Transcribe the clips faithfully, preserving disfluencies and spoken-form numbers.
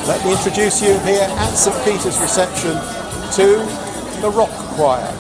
Let me introduce you here at St Peter's reception to the Rock Choir.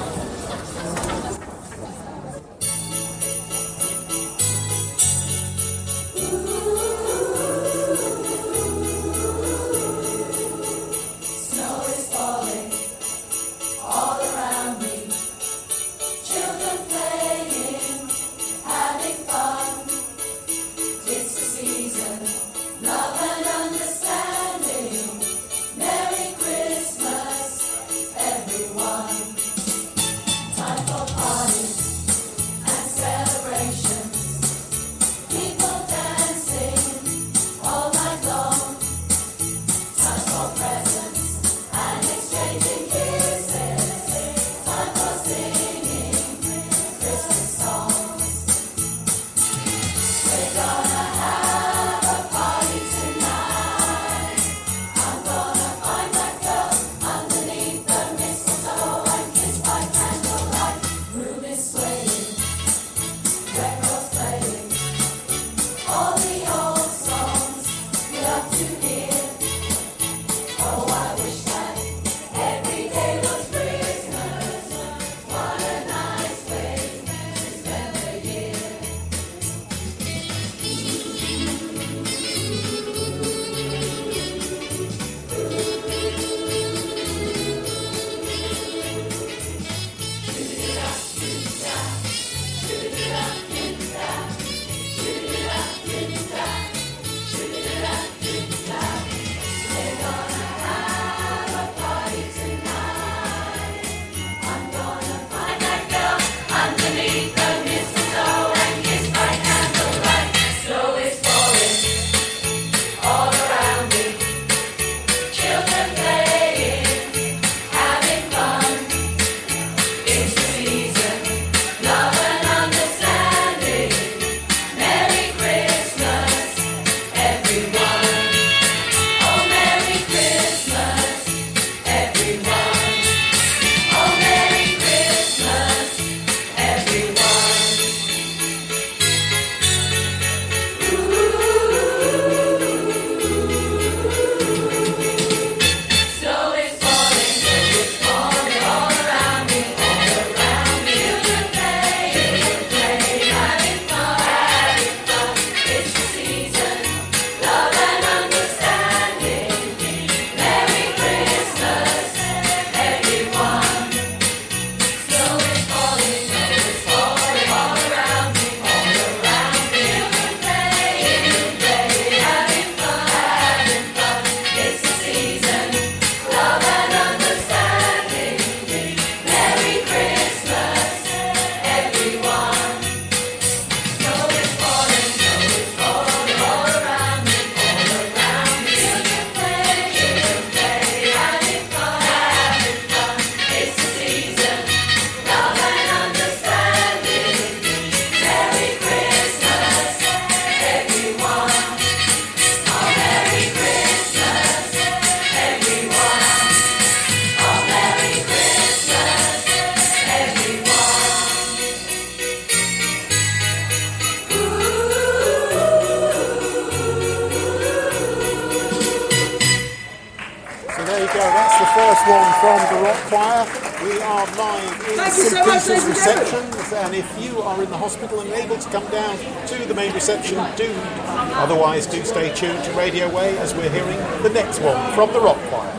First one from the Rock Choir. We are live in St Peter's reception, and if you are in the hospital and able to come down to the main reception, do. Otherwise, do stay tuned to Radio Way as we're hearing the next one from the Rock Choir.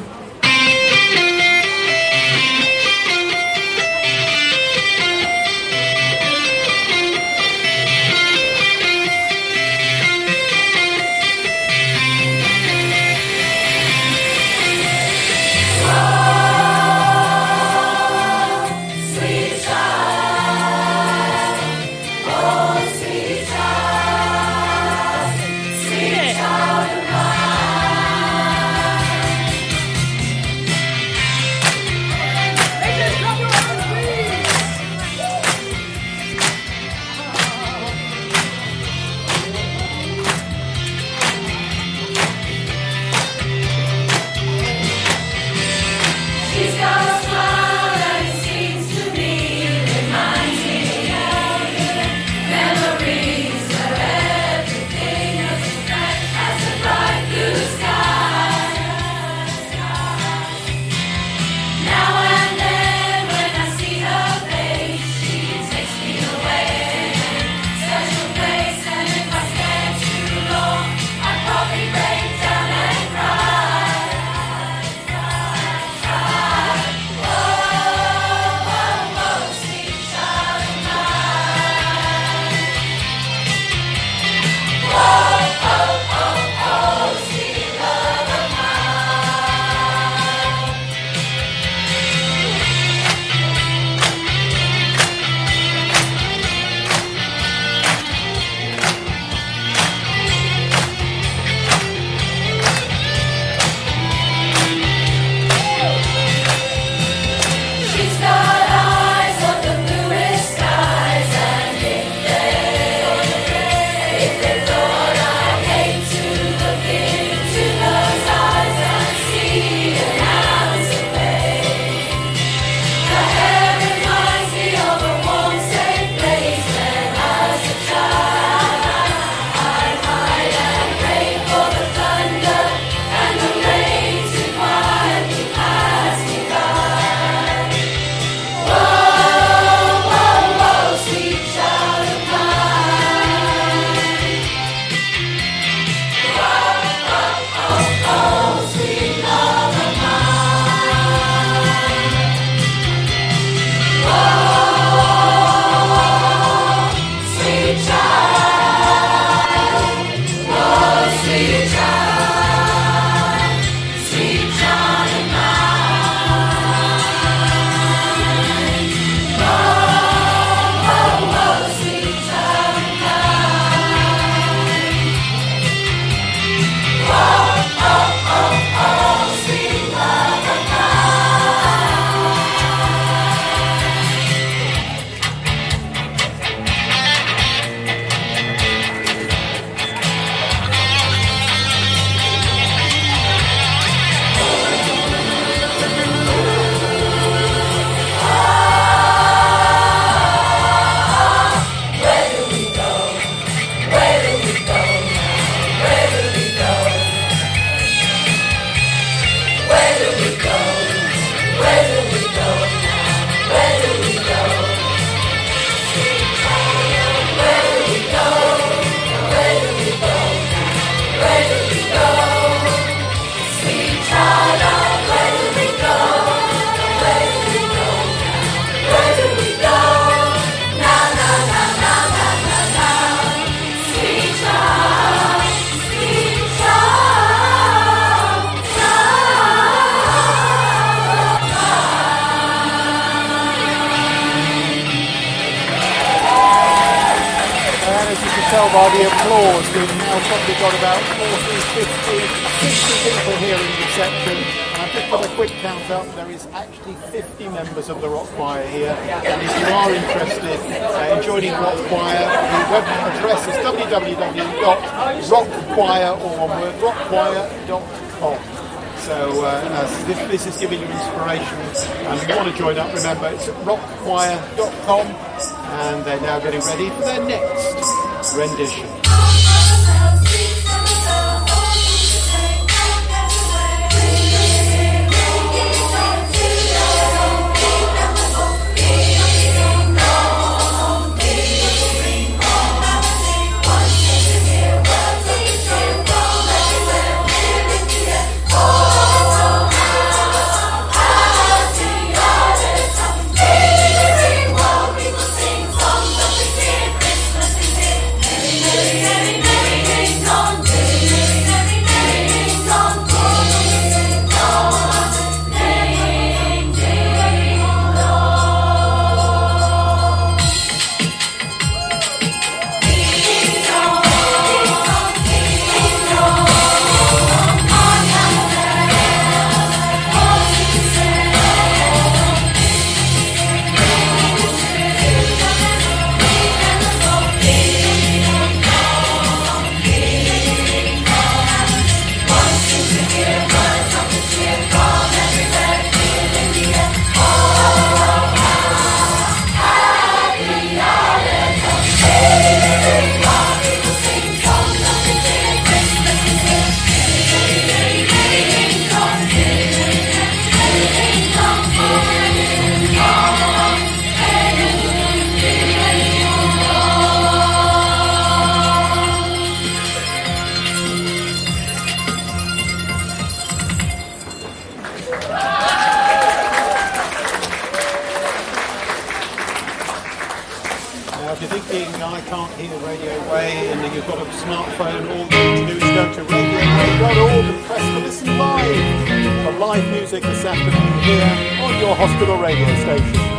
Sweet child of mine. by the applause. We've now probably got about forty, fifty, sixty people here in the reception. And I've just got a quick count up. There is actually fifty members of the Rock Choir here. And if you are interested uh, in joining Rock Choir, the web address is w w w dot rock choir or one word rock choir dot com. So uh, as this, this is giving you inspiration, and if you want to join up, remember it's at rock choir dot com, and they're now getting ready for their next rendition. If you're thinking, I can't hear Radio Way, and you've got a smartphone, all you need to do is go to radio way dot org and press to listen live for live music this afternoon here on your hospital radio station.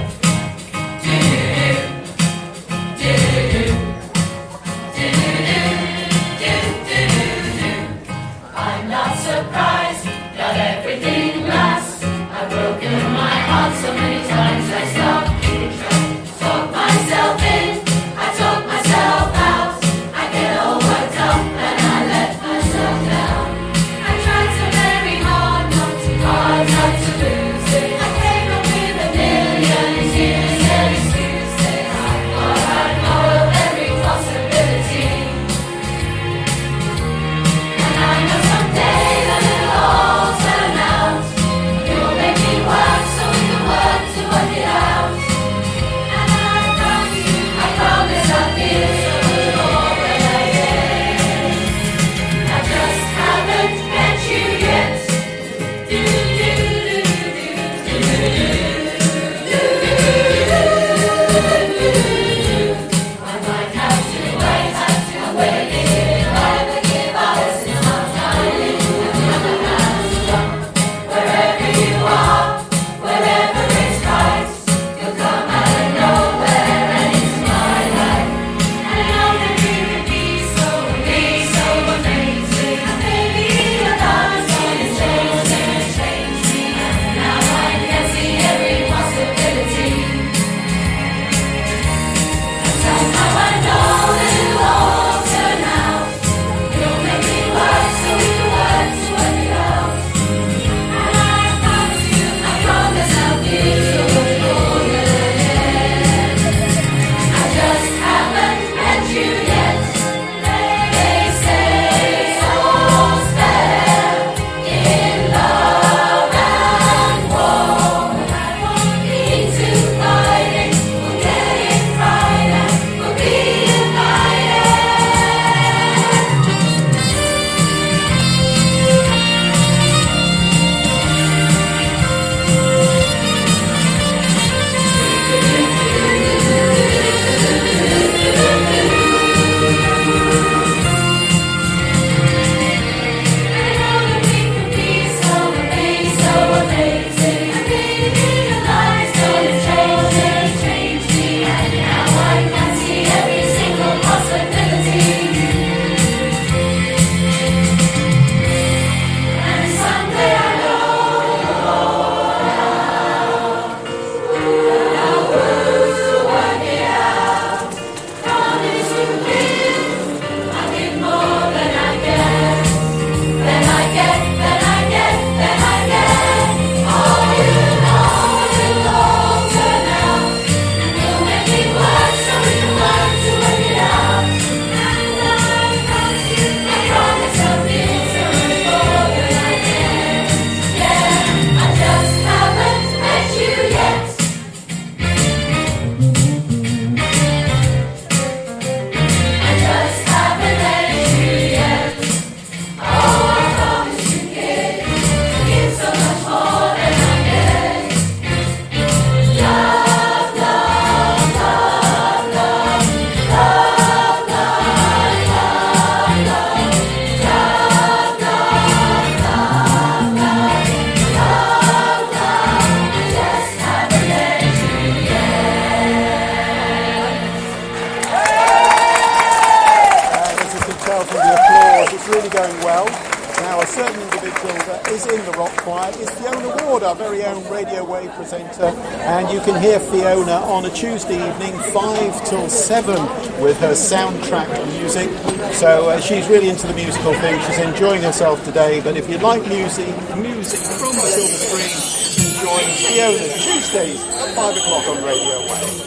I'm not surprised that everything lasts. I've broken my heart so many times I stopped. Talk myself in, I talk myself out. I get all worked up and I let myself down. I tried so very hard not to, hard not to lose it. I came up with a million excuses, excuses. I thought I'd follow every possibility. And I know someday that it'll Now, a certain individual that is in the rock choir is Fiona Ward, our very own Radio Wave presenter, and you can hear Fiona on a Tuesday evening, five till seven, with her soundtrack music. So uh, she's really into the musical thing. She's enjoying herself today. But if you like music, music from the silver screen, join Fiona Tuesdays at five o'clock on Radio Wave.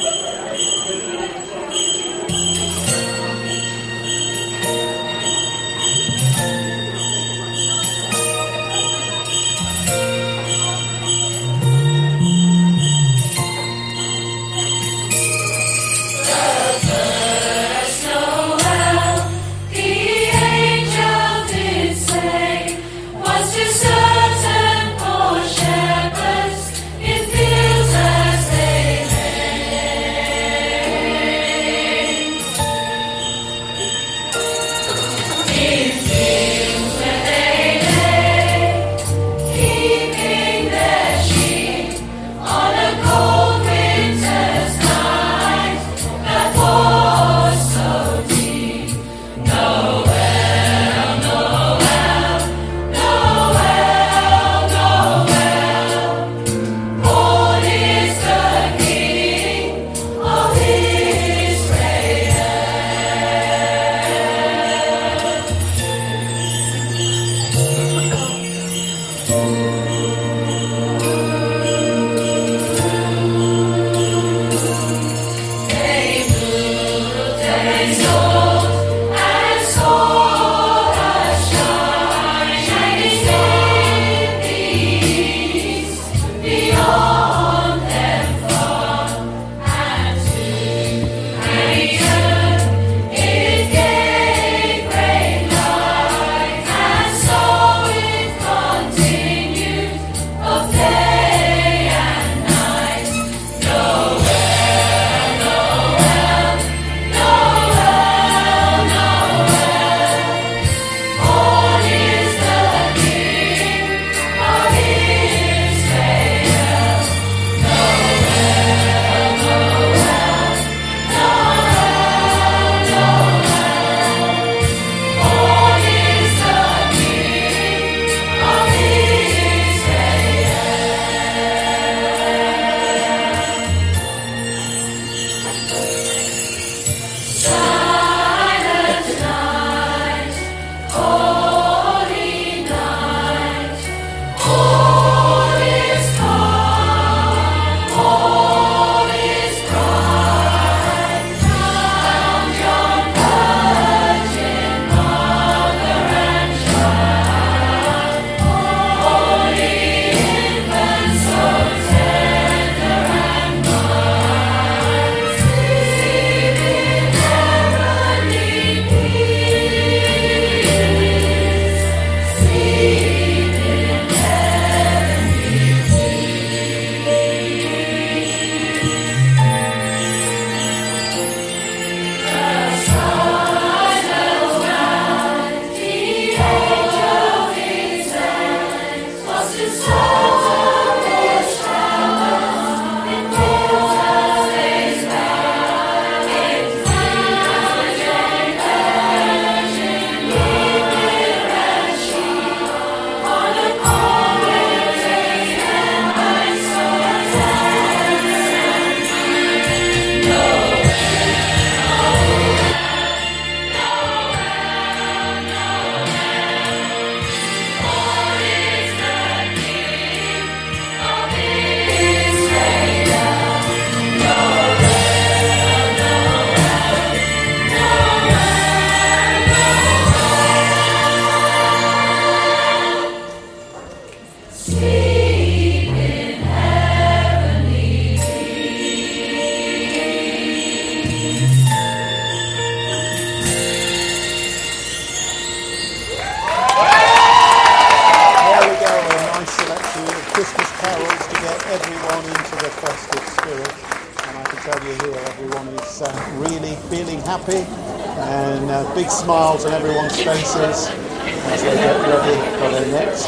Happy and uh, big smiles on everyone's faces as they get ready for their next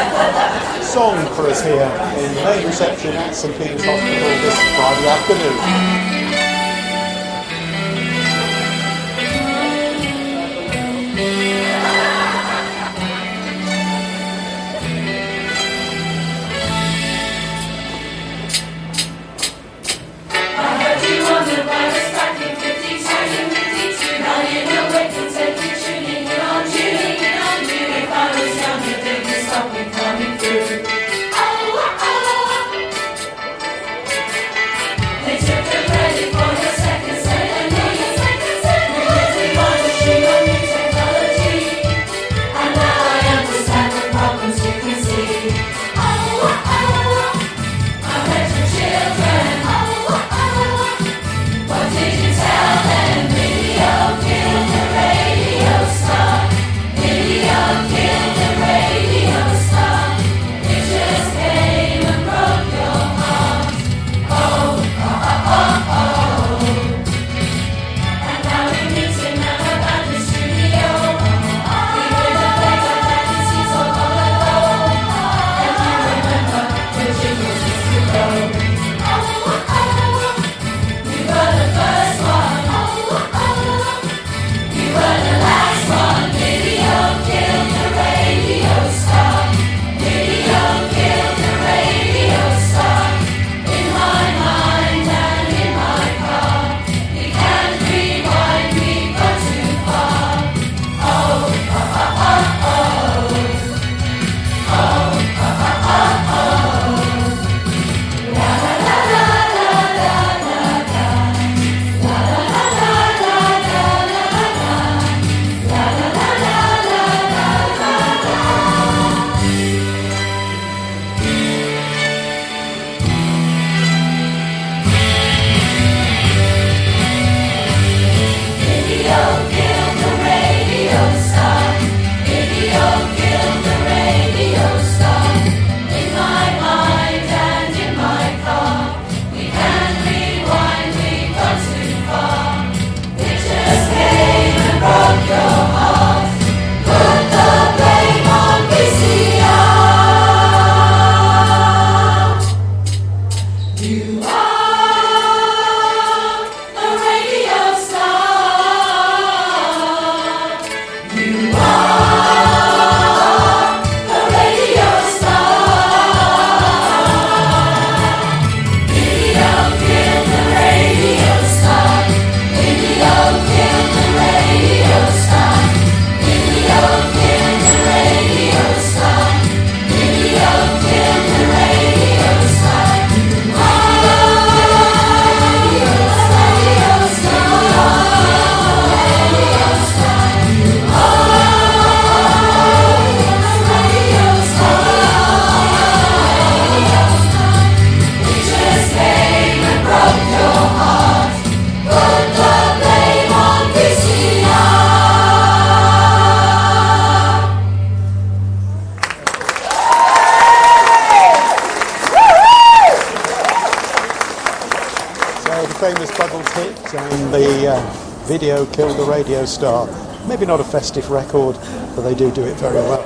song for us here in the main reception at St Peter's Hospital this Friday afternoon. Seamus Buggles hit, and the uh, video killed the radio star. Maybe not a festive record, but they do do it very well.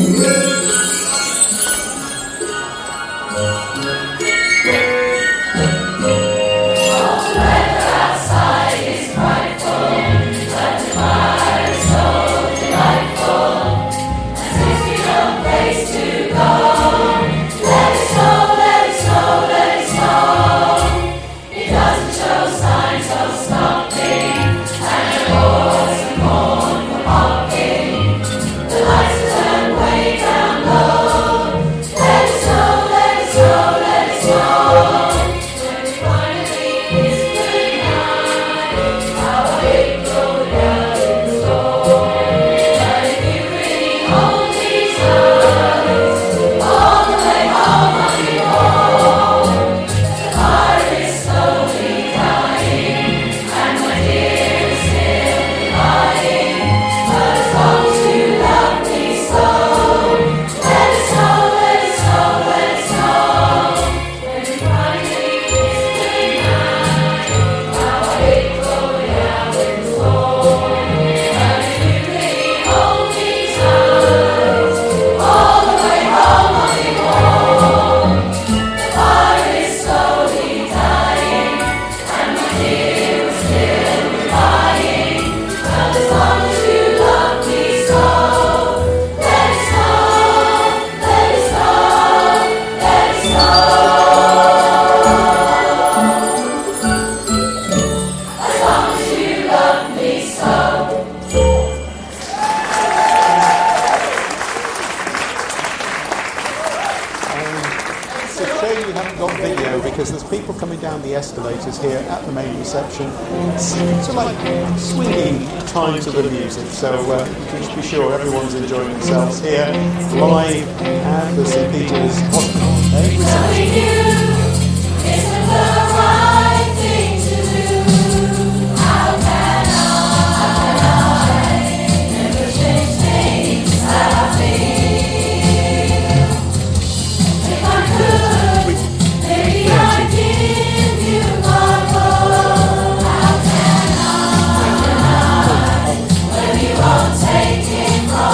Because there's people coming down the escalators here at the main reception. It's, it's like swinging time to the music, so uh, you can just be sure everyone's enjoying themselves here live at the Saint Peter's Hospital main reception.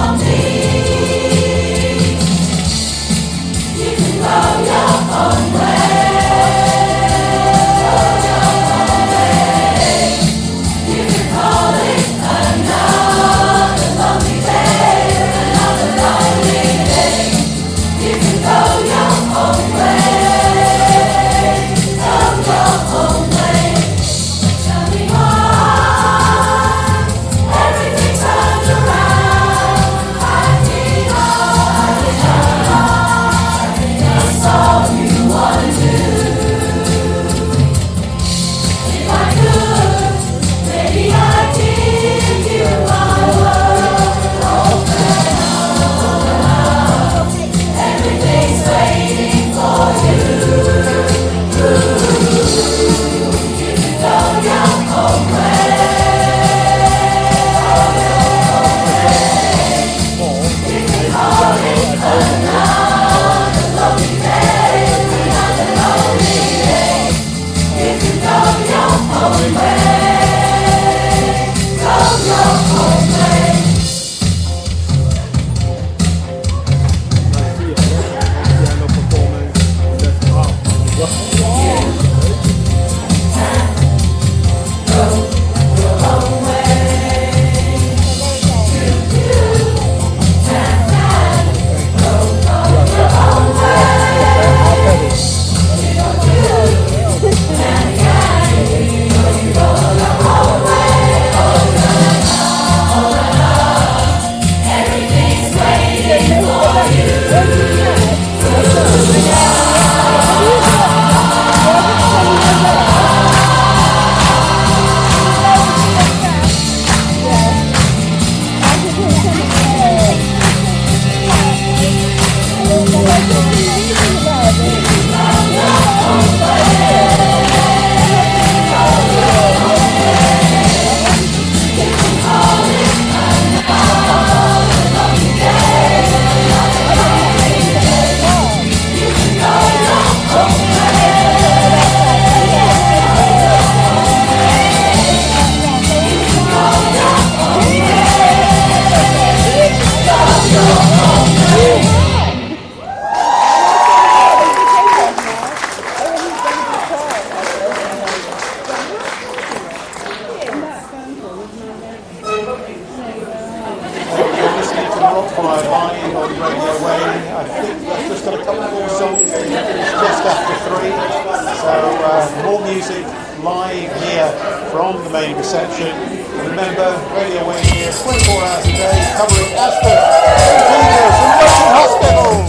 Your own way. on Radio Wayne. I think I've just got a couple more songs to finish just after three. So uh, more music live here from the main reception. Remember, Radio Wayne here twenty-four hours a day, covering Ashford, Saint Peter's and Western Hospital.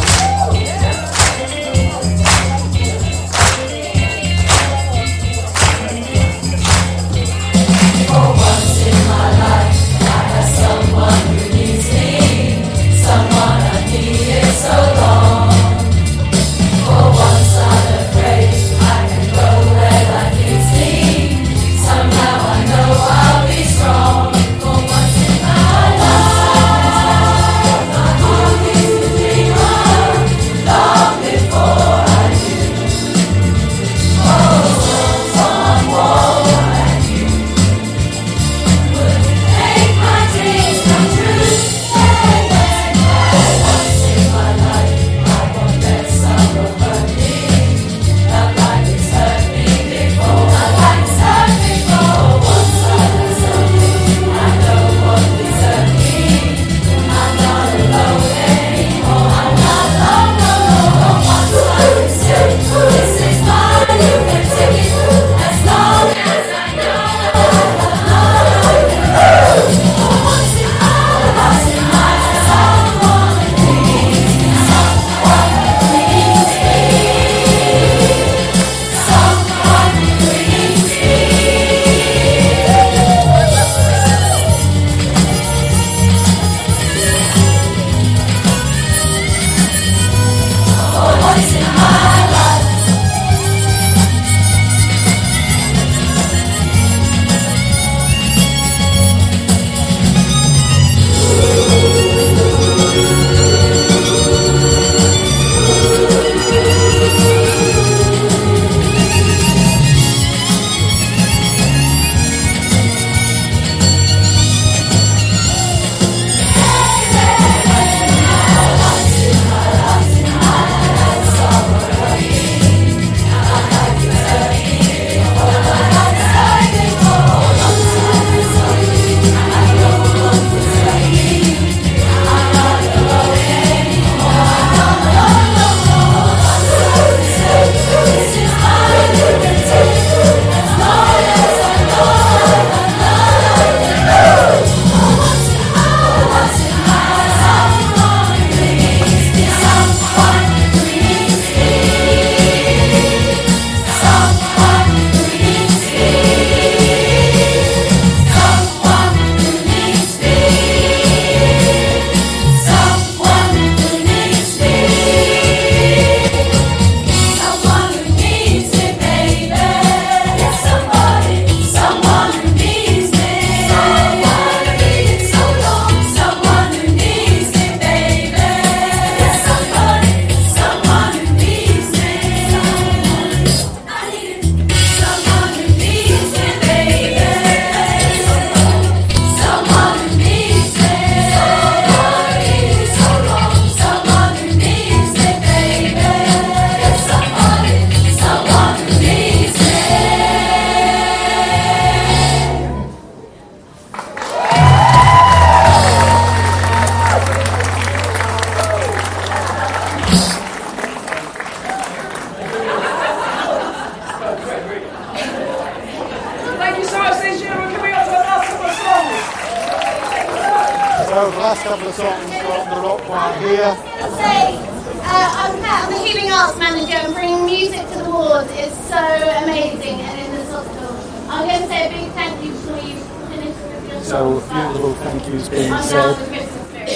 So the last couple of songs from the rock choir here. I'll say, uh, I'm Pat, I'm the Healing Arts Manager, and bringing music to the wards is so amazing and in this hospital. I'm going to say a big thank you before you finish with your So song. a few little thank yous being I'm now said. the Christmas spirit.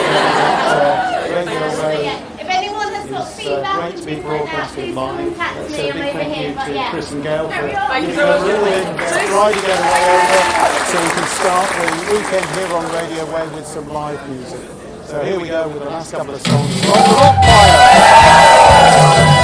Uh, Radio So, Wayne yeah, if anyone has got is uh, feedback great to be and things like that, broadcasted please live. contact Uh, me. so a I'm big over thank here, you but to yeah. Chris and Gail for Carry on. giving us a brilliant Friday getaway over so we can start the weekend here on Radio Wayne with some live music. So here we go with the last couple of songs from the rock choir.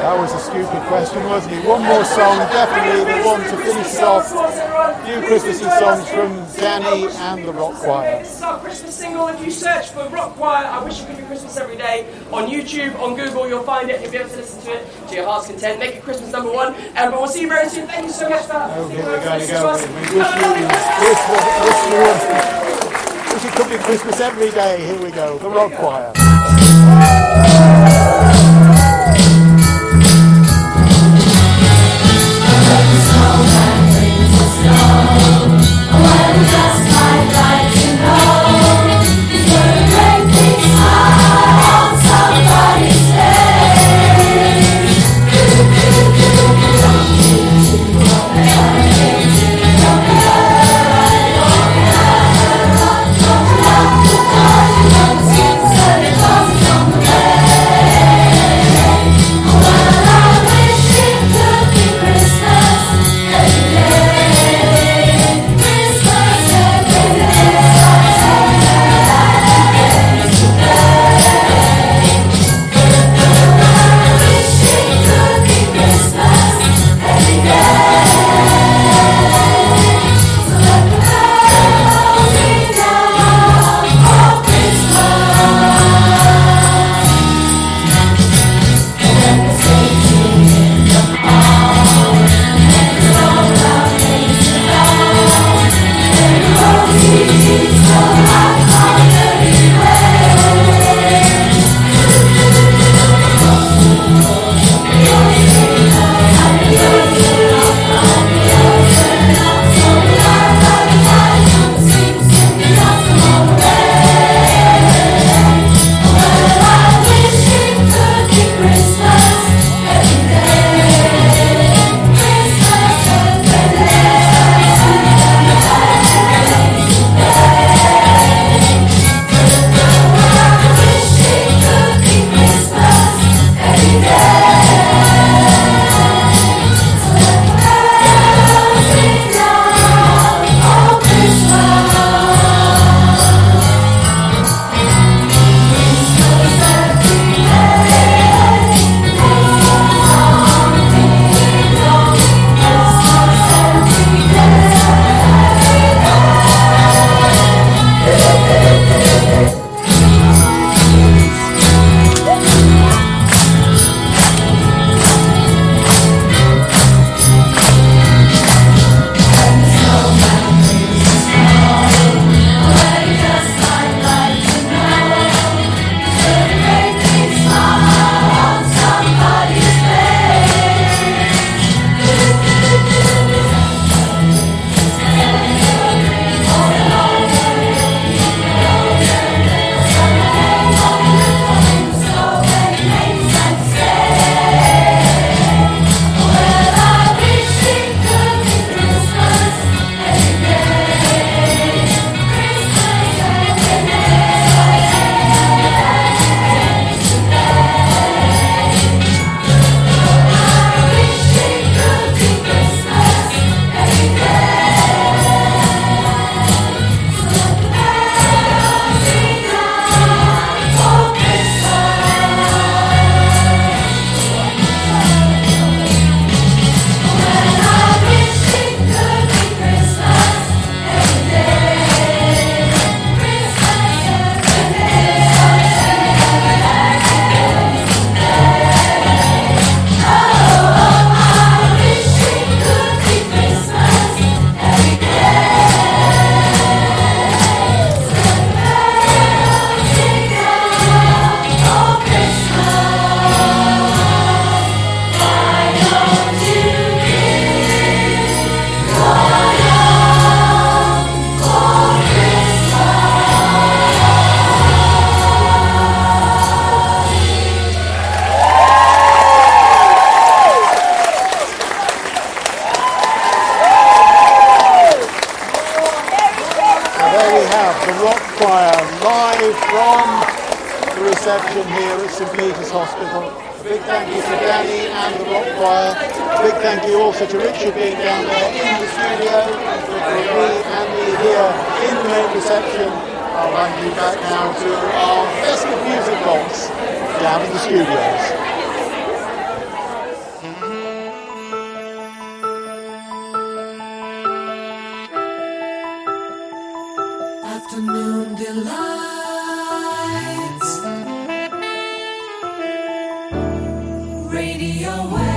That was a stupid question, wasn't it? One more song, definitely the one to finish us off. A few Christmassy songs from Danny and the Rock Choir. This is our Christmas single. If you search for Rock Choir, I Wish It Could Be Christmas Every Day, on YouTube, on Google, you'll find it. You'll be able to listen to it to your heart's content. Make it Christmas number one. Um, but we'll see you very soon. Thank you so much for that. Oh, here we're going to go. We wish you, wish, wish, you, wish it could be Christmas every day. Here we go, the Rock Choir. reception here at St Peter's Hospital. A big thank you to Danny and the Rock Choir. A big thank you also to Richard being down there in the studio, with me and me here in the main reception. I'll hand you back now to our festive music box down in the studios. Afternoon delights. Radio West.